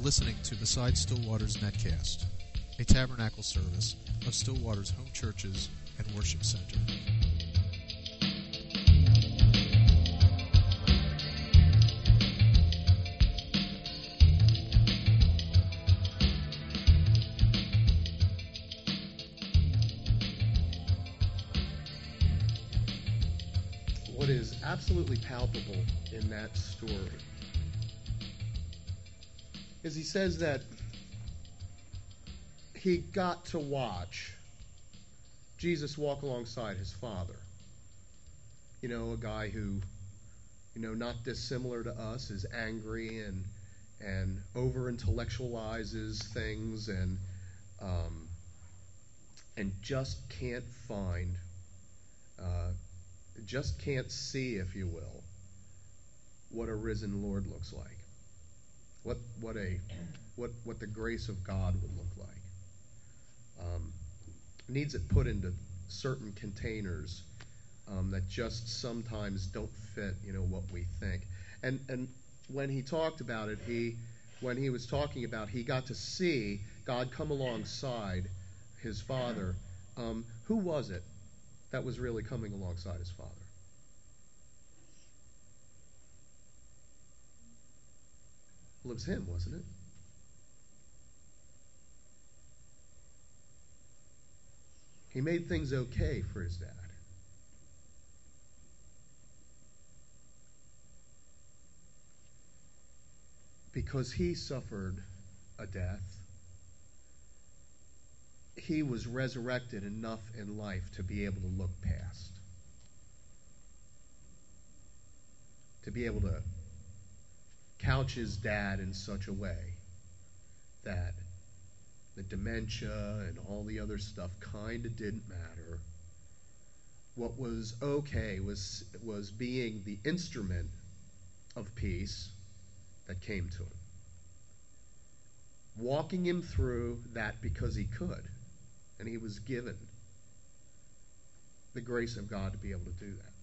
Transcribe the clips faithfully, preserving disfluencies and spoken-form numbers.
listening to Beside Still Waters Netcast, a tabernacle service of Still Waters Home Churches and Worship Center. What is absolutely palpable in that story is he says that he got to watch Jesus walk alongside his Father. You know, a guy who, you know, not dissimilar to us, is angry and and over-intellectualizes things and um, and just can't find, uh, just can't see, if you will, what a risen Lord looks like. What what a what what the grace of God would look like. Um, needs it put into certain containers um, that just sometimes don't fit, you know, what we think. And and when he talked about it, he when he was talking about he got to see God come alongside his Father. Um, who was it that was really coming alongside his Father? Well, it was him, wasn't it? He made things okay for his dad. Because he suffered a death, he was resurrected enough in life to be able to look past. To be able to couch his dad in such a way that the dementia and all the other stuff kind of didn't matter. What was okay was was being the instrument of peace that came to him. Walking him through that because he could, and he was given the grace of God to be able to do that.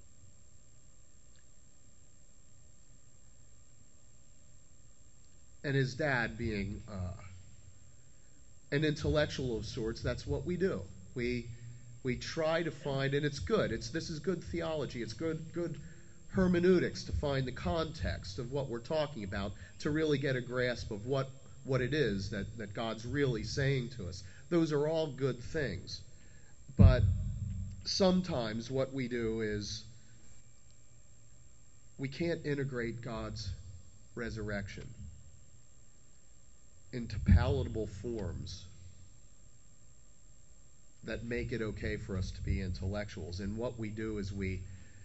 And his dad being uh, an intellectual of sorts, that's what we do. We we try to find, and it's good. It's this is good theology. It's good good hermeneutics to find the context of what we're talking about, to really get a grasp of what what it is that, that God's really saying to us. Those are all good things. But sometimes what we do is we can't integrate God's resurrection into palatable forms that make it okay for us to be intellectuals. And what we do is we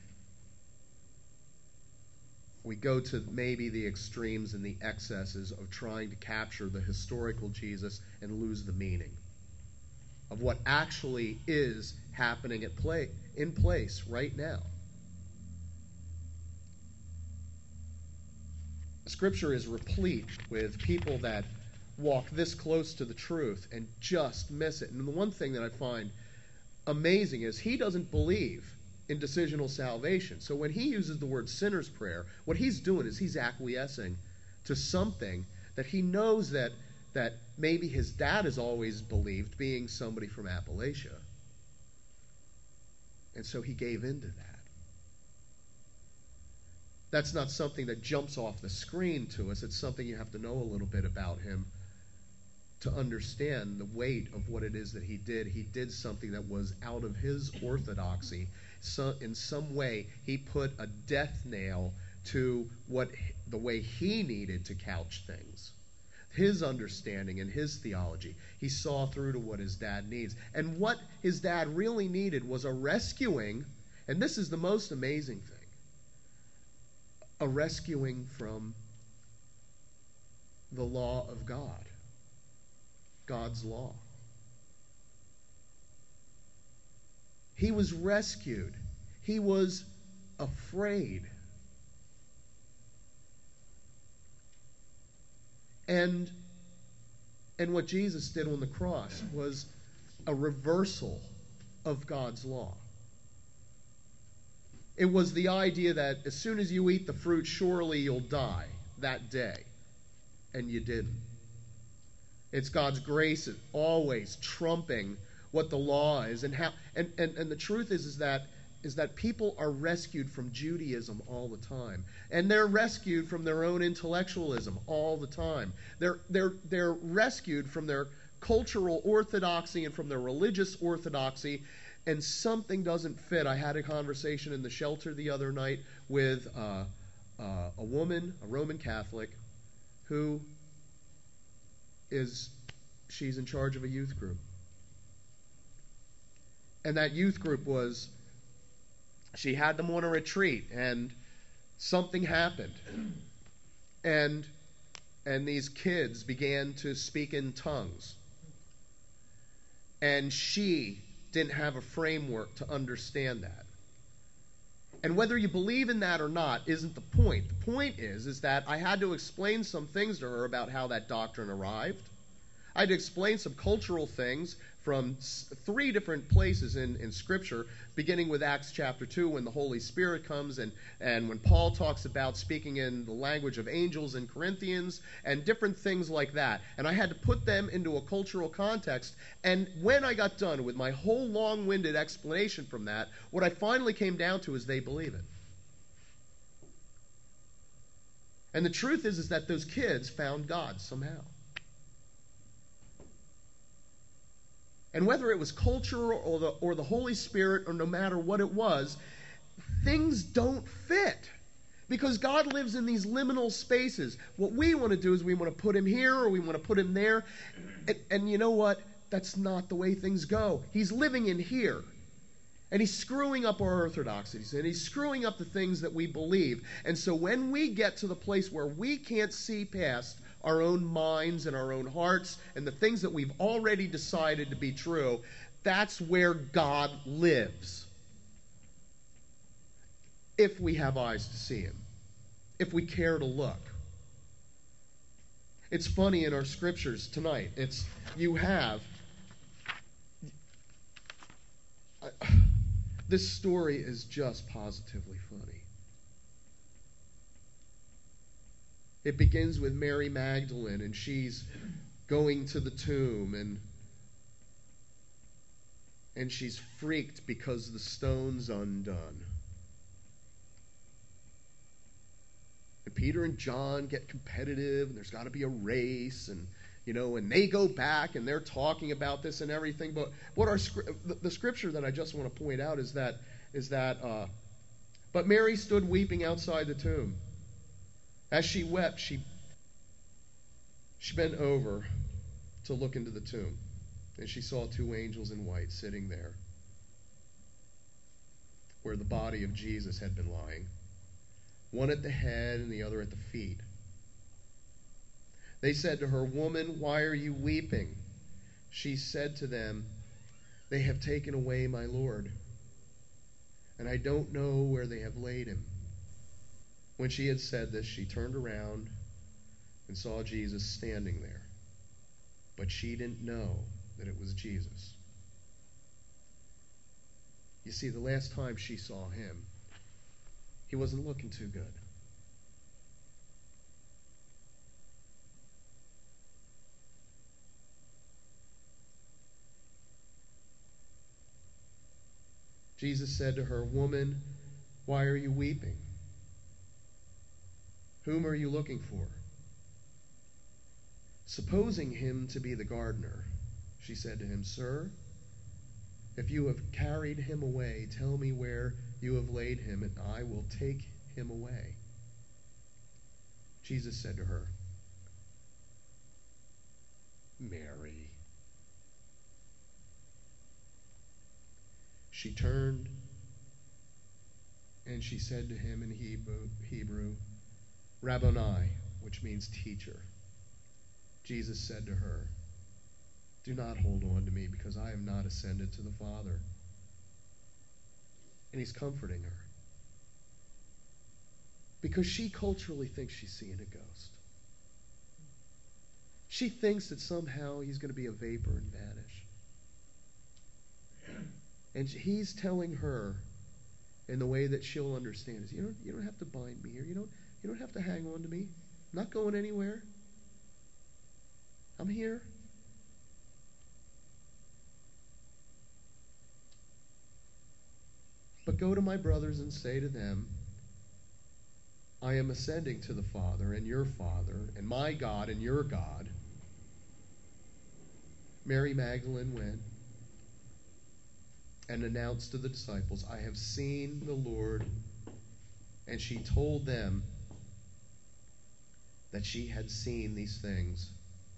we go to maybe the extremes and the excesses of trying to capture the historical Jesus and lose the meaning of what actually is happening at play in place right now. Scripture is replete with people that walk this close to the truth and just miss it. And the one thing that I find amazing is he doesn't believe in decisional salvation. So when he uses the word sinner's prayer, what he's doing is he's acquiescing to something that he knows that that maybe his dad has always believed, being somebody from Appalachia. And so he gave into that. That's not something that jumps off the screen to us. It's something you have to know a little bit about him to understand the weight of what it is that he did. He did something that was out of his orthodoxy. So in some way, he put a death nail to what the way he needed to couch things. His understanding and his theology. He saw through to what his dad needs. And what his dad really needed was a rescuing, and this is the most amazing thing, a rescuing from the law of God. God's law. He was rescued. He was afraid. And, and what Jesus did on the cross was a reversal of God's law. It was the idea that as soon as you eat the fruit, surely you'll die that day. And you didn't. It's God's grace always trumping what the law is. And how and, and, and the truth is is that is that people are rescued from Judaism all the time. And they're rescued from their own intellectualism all the time. They're they're they're rescued from their cultural orthodoxy and from their religious orthodoxy, and something doesn't fit. I had a conversation in the shelter the other night with uh, uh, a woman, a Roman Catholic, who is, she's in charge of a youth group. And that youth group was, she had them on a retreat, and something happened. And and these kids began to speak in tongues. And she didn't have a framework to understand that. And whether you believe in that or not isn't the point. The point is, is that I had to explain some things to her about how that doctrine arrived. I had to explain some cultural things from three different places in, in Scripture, beginning with Acts chapter two, when the Holy Spirit comes, and, and when Paul talks about speaking in the language of angels in Corinthians, and different things like that. And I had to put them into a cultural context. And when I got done with my whole long-winded explanation from that, what I finally came down to is they believe it. And the truth is, is that those kids found God somehow. And whether it was culture or the, or the Holy Spirit, or no matter what it was, things don't fit. Because God lives in these liminal spaces. What we want to do is we want to put him here or we want to put him there. And, and you know what? That's not the way things go. He's living in here. And he's screwing up our orthodoxies. And he's screwing up the things that we believe. And so when we get to the place where we can't see past our own minds and our own hearts and the things that we've already decided to be true, that's where God lives. If we have eyes to see him. If we care to look. It's funny in our scriptures tonight. It's, you have... Uh, this story is just positively funny. It begins with Mary Magdalene, and she's going to the tomb, and and she's freaked because the stone's undone. And Peter and John get competitive, and there's got to be a race, and you know, and they go back, and they're talking about this and everything. But what our the, the scripture that I just want to point out is that is that. Uh, but Mary stood weeping outside the tomb. As she wept, she, she bent over to look into the tomb, and she saw two angels in white sitting there where the body of Jesus had been lying, one at the head and the other at the feet. They said to her, "Woman, why are you weeping?" She said to them, "They have taken away my Lord, and I don't know where they have laid him." When she had said this, she turned around and saw Jesus standing there. But she didn't know that it was Jesus. You see, the last time she saw him, he wasn't looking too good. Jesus said to her, "Woman, why are you weeping? Whom are you looking for?" Supposing him to be the gardener, she said to him, "Sir, if you have carried him away, tell me where you have laid him, and I will take him away." Jesus said to her, "Mary." She turned and she said to him in Hebrew, Hebrew, "Rabboni," which means teacher. Jesus said to her, "Do not hold on to me, because I am not ascended to the Father." And he's comforting her. Because she culturally thinks she's seeing a ghost. She thinks that somehow he's going to be a vapor and vanish. And he's telling her in the way that she'll understand is, you don't, you don't have to bind me here. You don't, you don't have to hang on to me. I'm not going anywhere. I'm here. But go to my brothers and say to them, I am ascending to the Father and your Father, and my God and your God. Mary Magdalene went and announced to the disciples, I have seen the Lord. And she told them that she had seen these things.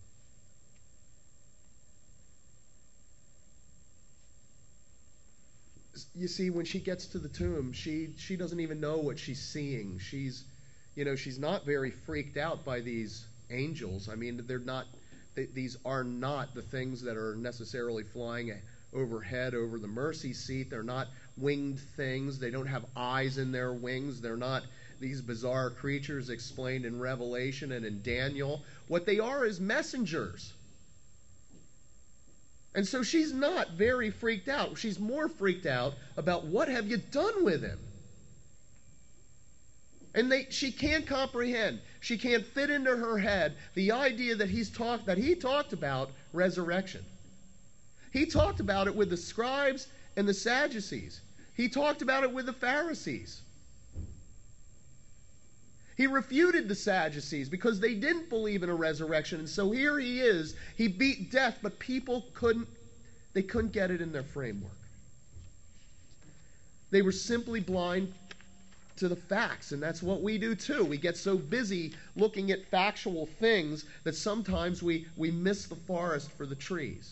You see, when she gets to the tomb, she, she doesn't even know what she's seeing. She's, you know, she's not very freaked out by these angels. I mean, they're not, they, these are not the things that are necessarily flying overhead over the mercy seat. They're not winged things. They don't have eyes in their wings. They're not these bizarre creatures explained in Revelation and in Daniel. What they are is messengers. And so she's not very freaked out. She's more freaked out about what have you done with him? And they, she can't comprehend. She can't fit into her head the idea that he's talked that he talked about resurrection. He talked about it with the scribes and the Sadducees. He talked about it with the Pharisees. He refuted the Sadducees because they didn't believe in a resurrection. And so here he is. He beat death, but people couldn't, they couldn't get it in their framework. They were simply blind to the facts, and that's what we do too. We get so busy looking at factual things that sometimes we, we miss the forest for the trees.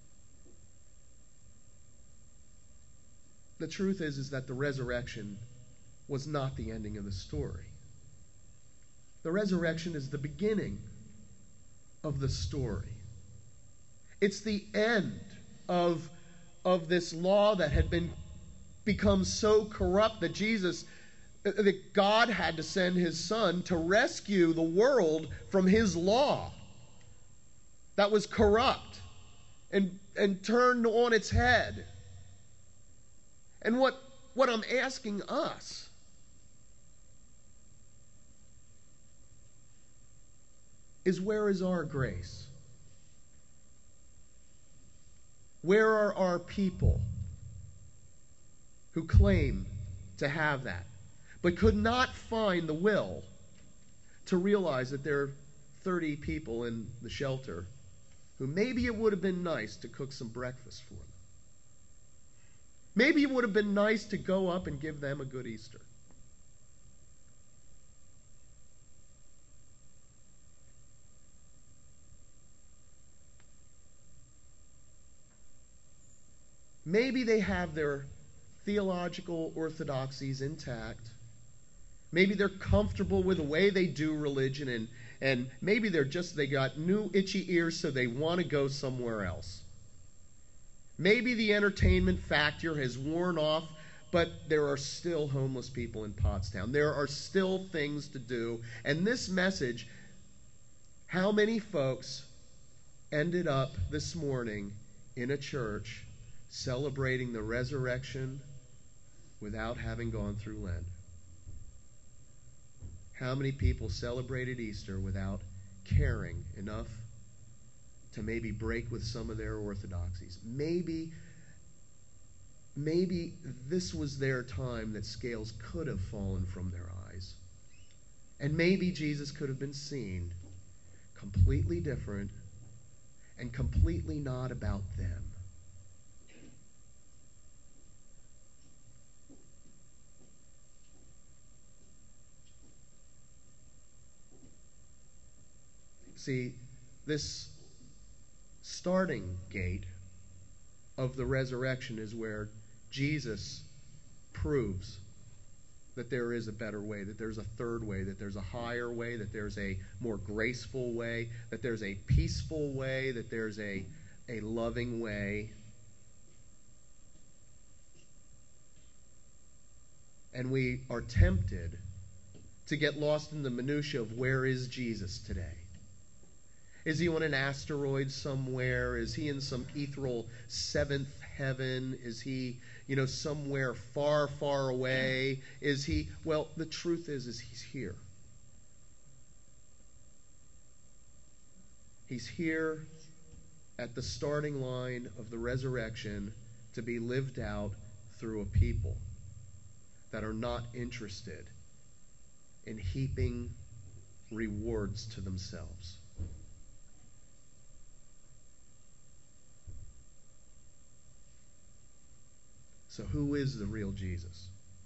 The truth is, is that the resurrection was not the ending of the story. The resurrection is the beginning of the story. It's the end of, of this law that had been become so corrupt that Jesus, that God had to send his son to rescue the world from his law that was corrupt and, and turned on its head. And what, what I'm asking us is, where is our grace? Where are our people who claim to have that, but could not find the will to realize that there are thirty people in the shelter who maybe it would have been nice to cook some breakfast for them? Maybe it would have been nice to go up and give them a good Easter. Maybe they have their theological orthodoxies intact. Maybe they're comfortable with the way they do religion, and, and maybe they're just, they got new itchy ears, so they want to go somewhere else. Maybe the entertainment factor has worn off, but there are still homeless people in Pottstown. There are still things to do. And this message, how many folks ended up this morning in a church celebrating the resurrection without having gone through Lent? How many people celebrated Easter without caring enough to maybe break with some of their orthodoxies? Maybe, maybe this was their time that scales could have fallen from their eyes. And maybe Jesus could have been seen completely different and completely not about them. See, this starting gate of the resurrection is where Jesus proves that there is a better way, that there's a third way, that there's a higher way, that there's a more graceful way, that there's a peaceful way, that there's a, a loving way. And we are tempted to get lost in the minutia of, where is Jesus today? Is he on an asteroid somewhere? Is he in some ethereal seventh heaven? Is he, you know, somewhere far, far away? Is he, well, the truth is, is he's here. He's here at the starting line of the resurrection to be lived out through a people. that are not interested in heaping rewards to themselves. So who is the real Jesus?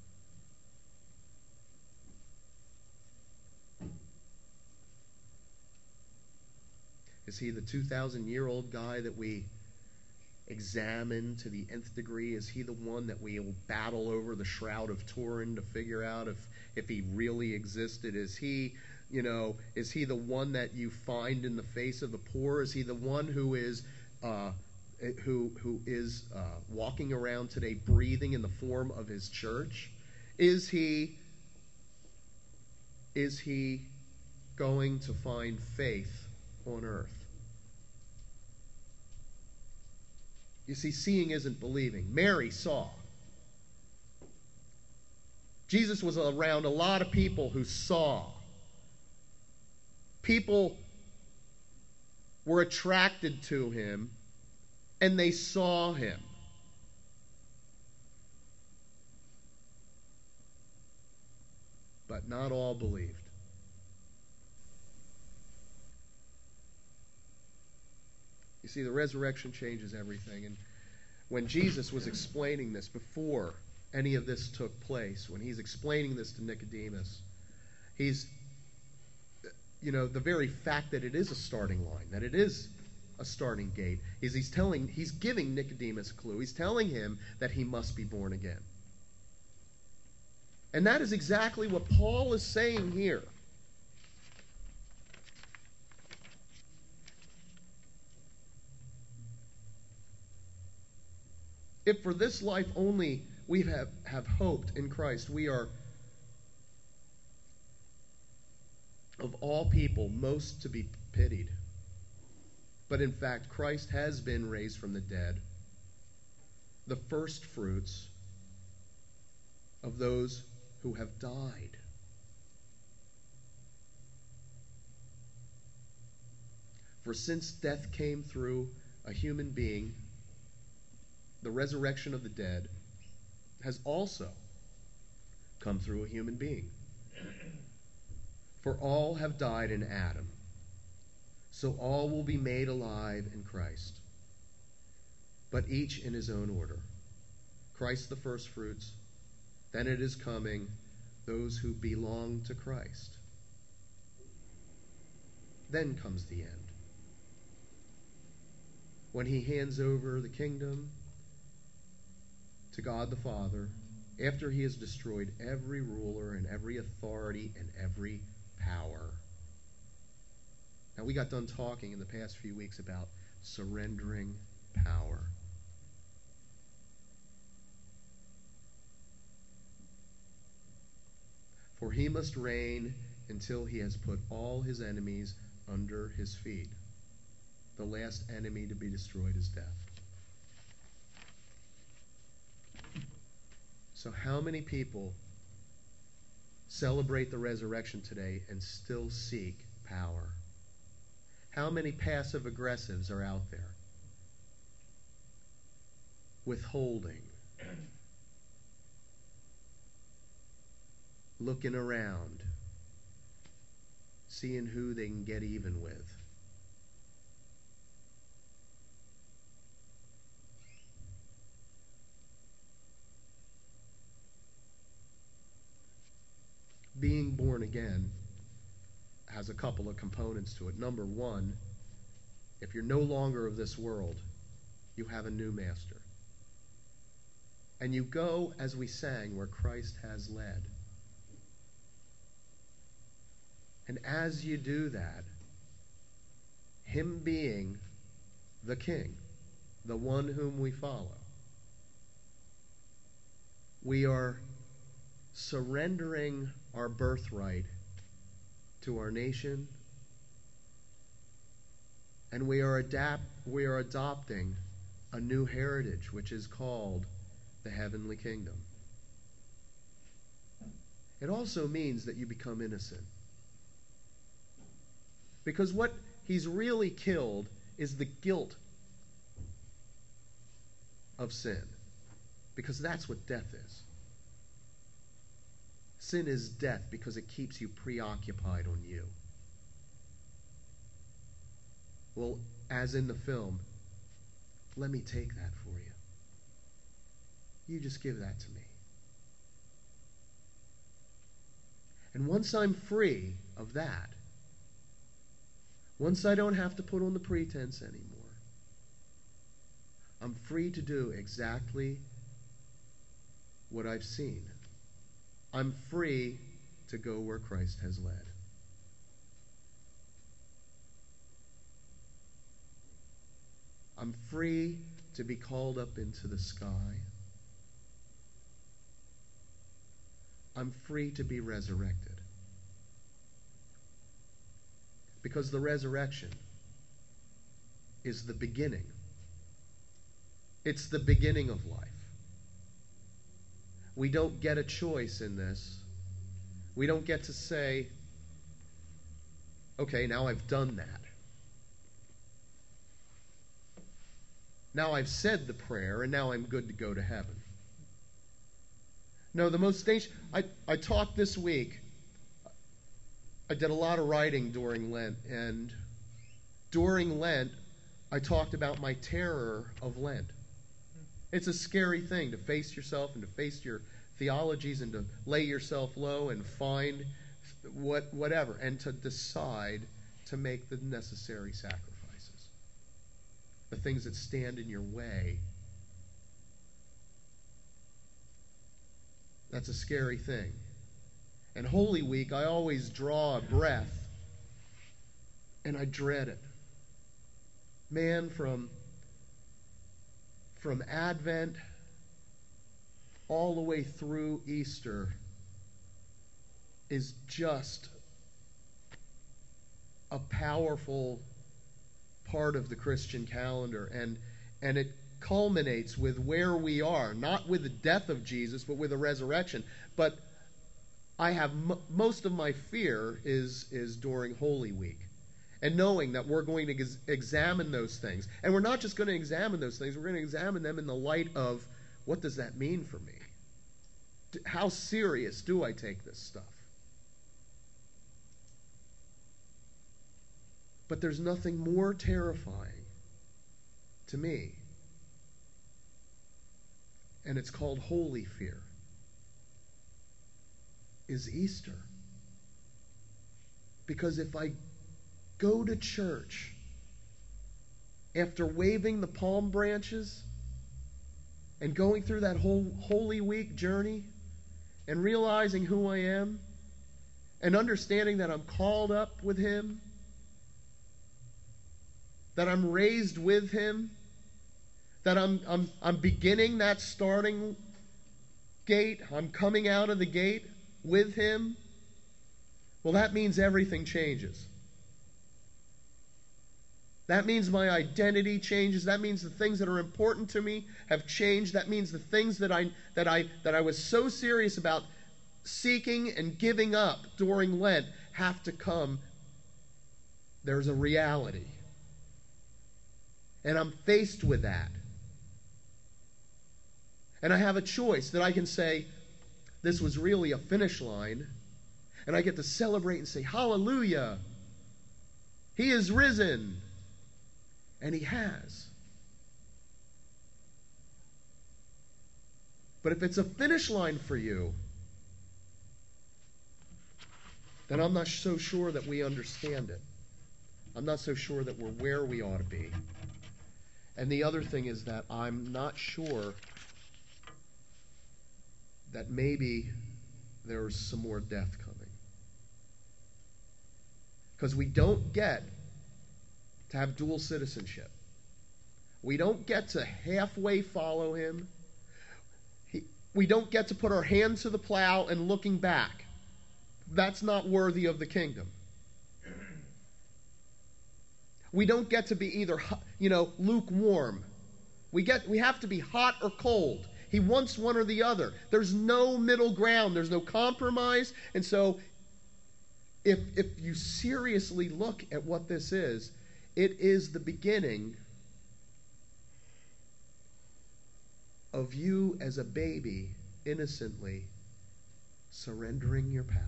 Is he the two thousand year old guy that we examine to the nth degree? Is he the one that we will battle over the Shroud of Turin to figure out if, if he really existed? Is he, you know, is he the one that you find in the face of the poor? Is he the one who is uh, who who is uh, walking around today breathing in the form of his church? Is he is he going to find faith on earth? You see, seeing isn't believing. Mary saw. Jesus was around a lot of people who saw. People were attracted to him, and they saw him. But not all believed. You see, the resurrection changes everything. And when Jesus was explaining this before any of this took place, when he's explaining this to Nicodemus, he's, you know, the very fact that it is a starting line, that it is a starting gate, is he's telling, he's giving Nicodemus a clue. He's telling him that he must be born again. And that is exactly what Paul is saying here. If for this life only we have, have hoped in Christ, we are of all people most to be pitied. But in fact, Christ has been raised from the dead, the first fruits of those who have died. For since death came through a human being, the resurrection of the dead has also come through a human being. For all have died in Adam, so all will be made alive in Christ, but each in his own order. Christ the firstfruits, then it is coming those who belong to Christ. Then comes the end, when he hands over the kingdom to God the Father, after he has destroyed every ruler and every authority and every power. Now, we got done talking in the past few weeks about surrendering power. For he must reign until he has put all his enemies under his feet. The last enemy to be destroyed is death. So how many people celebrate the resurrection today and still seek power? How many passive aggressives are out there? Withholding. Looking around. Seeing who they can get even with. Being born again has a couple of components to it. Number one, if you're no longer of this world, you have a new master. And you go, as we sang, where Christ has led. And as you do that, him being the king, the one whom we follow, we are surrendering our birthright to our nation, and we are adapt we are adopting a new heritage, which is called the heavenly kingdom. It also means that you become innocent, because what he's really killed is the guilt of sin, because that's what death is. Sin is death because it keeps you preoccupied on you. Well, as in the film, let me take that for you. You just give that to me. And once I'm free of that, once I don't have to put on the pretense anymore, I'm free to do exactly what I've seen. I'm free to go where Christ has led. I'm free to be called up into the sky. I'm free to be resurrected. Because the resurrection is the beginning. It's the beginning of life. We don't get a choice in this. We don't get to say, okay, now I've done that. Now I've said the prayer, and now I'm good to go to heaven. No, the most dangerous... I, I talked this week. I did a lot of writing during Lent, and during Lent, I talked about my terror of Lent. It's a scary thing to face yourself and to face your theologies and to lay yourself low and find what whatever and to decide to make the necessary sacrifices. The things that stand in your way. That's a scary thing. And Holy Week, I always draw a breath and I dread it. Man, from From Advent all the way through Easter is just a powerful part of the Christian calendar, and and it culminates with where we are, not with the death of Jesus, but with the resurrection. But I have m- most of my fear is is during Holy Week. And knowing that we're going to ex- examine those things. And we're not just going to examine those things, we're going to examine them in the light of, what does that mean for me? D- how serious do I take this stuff? But there's nothing more terrifying to me. And it's called holy fear. Is Easter. Because if I go to church after waving the palm branches and going through that whole Holy Week journey and realizing who I am and understanding that I'm called up with Him, that I'm raised with Him, that I'm I'm I'm beginning that starting gate, I'm coming out of the gate with Him, well, that means everything changes. That means my identity changes. That means the things that are important to me have changed. That means the things that I that I that I was so serious about seeking and giving up during Lent have to come. There's a reality. And I'm faced with that. And I have a choice that I can say, this was really a finish line. And I get to celebrate and say, hallelujah. He is risen. And He has. But if it's a finish line for you, then I'm not so sure that we understand it. I'm not so sure that we're where we ought to be. And the other thing is that I'm not sure that maybe there's some more death coming. Because we don't get to have dual citizenship. We don't get to halfway follow Him. He, we don't get to put our hand to the plow and looking back. That's not worthy of the kingdom. We don't get to be either, you know, lukewarm. We get we have to be hot or cold. He wants one or the other. There's no middle ground. There's no compromise. And so if if you seriously look at what this is, it is the beginning of you as a baby innocently surrendering your power.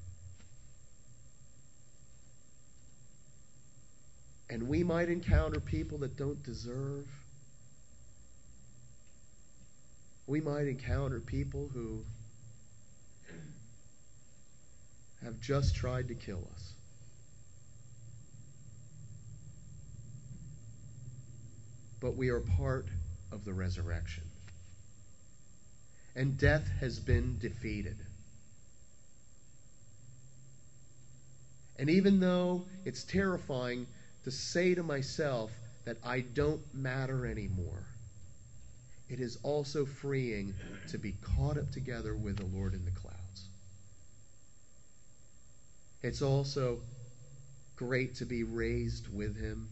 And we might encounter people that don't deserve. We might encounter people who have just tried to kill us. But we are part of the resurrection. And death has been defeated. And even though it's terrifying to say to myself that I don't matter anymore, it is also freeing to be caught up together with the Lord in the clouds. It's also great to be raised with him.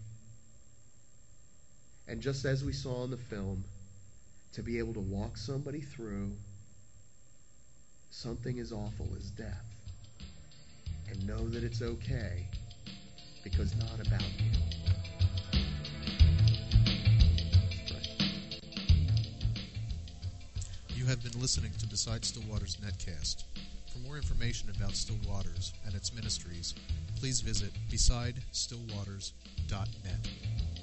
And just as we saw in the film, to be able to walk somebody through something as awful as death and know that it's okay because not about you. Let's pray. You have been listening to Beside Still Waters Netcast. For more information about Still Waters and its ministries, please visit beside still waters dot net.